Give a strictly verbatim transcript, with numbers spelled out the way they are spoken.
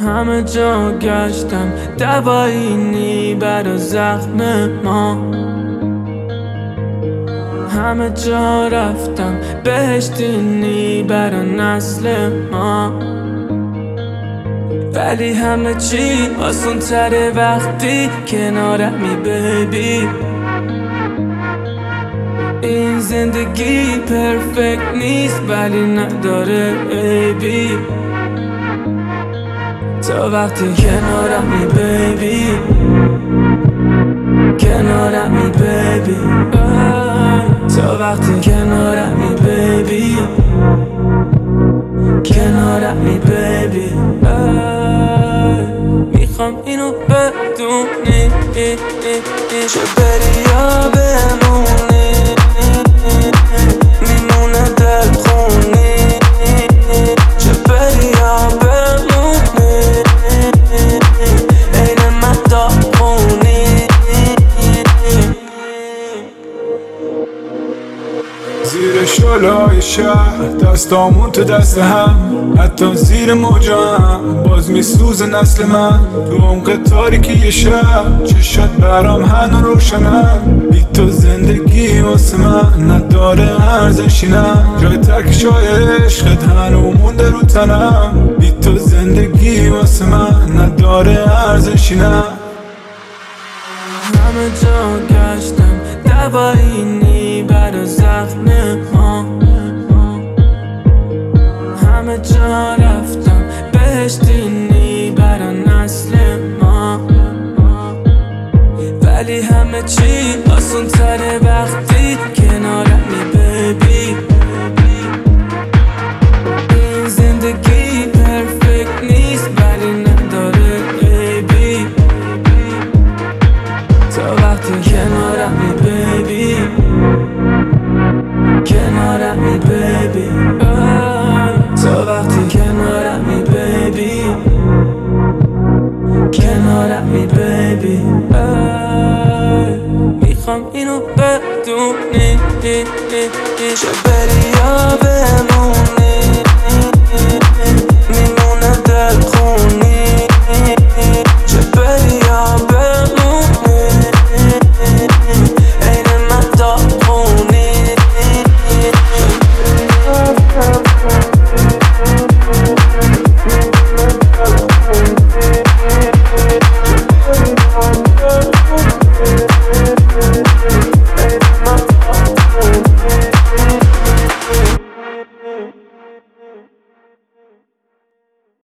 همه جا گشتم دوایی نی برا زخم ما، همه جا رفتم بهشتی نی برا نسل ما. ولی همه چی آسون تره وقتی کنارمی بیبی. این زندگی پرفکت نیست ولی نداره عیبی. تا وقتی کنارمی بیبی، کنارمی بیبی. تا وقتی کنارمی بیبی، کنارمی بیبی. میخوام اینو بدونی چه بری یا بمونی، میمونه دل خونی. چه بری یا بمونی، عین من داغونی. زیر شلای شهر دستامون تو دست هم، حتی زیر موجا هم باز میسوز نسل من. تو عمق تاریکی شهر چشات برام هنو روشنم. بی تو زندگی واسه من نداره ارزشی نه، جای ترکشای عشقت هنو مونده رو تنم. بی تو زندگی واسه من نداره ارزشی نه. همه جا گشتم دوایی نی برا زخم ما، همه جا رفتم بهشتی نی برا نسل ما. ولی همه چی آسون تره وقتی کنارمی بیبی. این زندگی پرفکت نیست ولی نداره عیبی. تا وقتی کنارمی بیبی، کنارمی بیبی. تا وقتی کنارمی بیبی، کنارمی بیبی. میخوام اینو بدونی چه بری یا بمونی.